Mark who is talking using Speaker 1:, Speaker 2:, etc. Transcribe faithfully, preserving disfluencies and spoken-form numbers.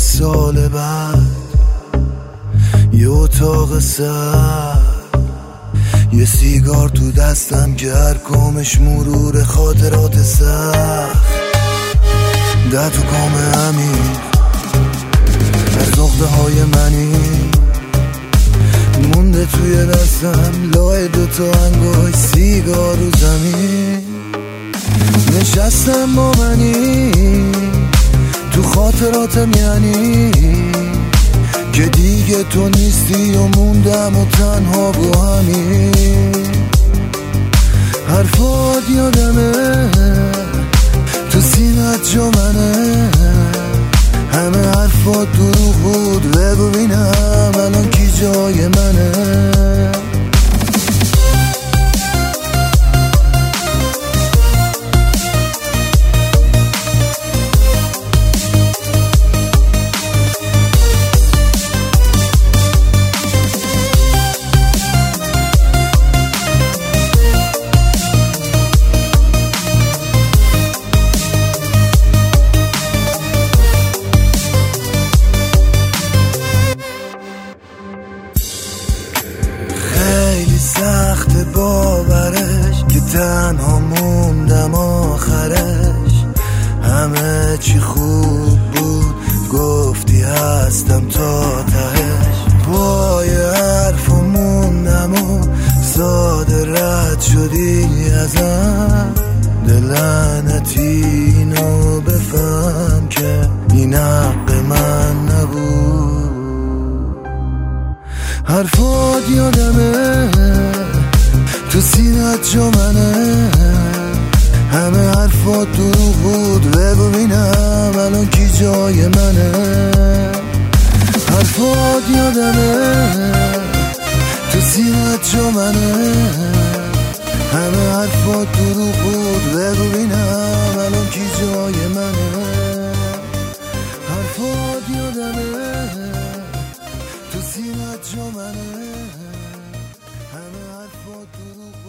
Speaker 1: سال بعد یه اتاق سر، یه سیگار تو دستم که هر کامش مرور خاطرات سخت، ده تو کام امیر از نقطه های منی مونده توی دستم، لای دوتا انگوش سیگار رو زمین. نشستم با منی تو خاطراتم، یعنی که دیگه تو نیستی و موندم و تنها با همین. حرفات یادمه تو سینت جا منه، همه حرفات دروغ بود، بگو بینم الان کی جای منه. سخت باورش که تنها موندم آخرش، همه چی خوب بود گفتی هستم تا تهش، پای حرف و موندم و ساده رد شدی ازم. دلعنتی اینو بفهم که این حق من نبود. حرفات یادمه تو سینت جا منه، همه حرفات دروغ بود، بگو بینم الان کی جای منه. حرفات یادمه تو سینت جا منه، همه حرفات دروغ بود، بگو بینم الان کی جای منه. حرفات یادمه تو سینت جا منه، همه حرفات دروغ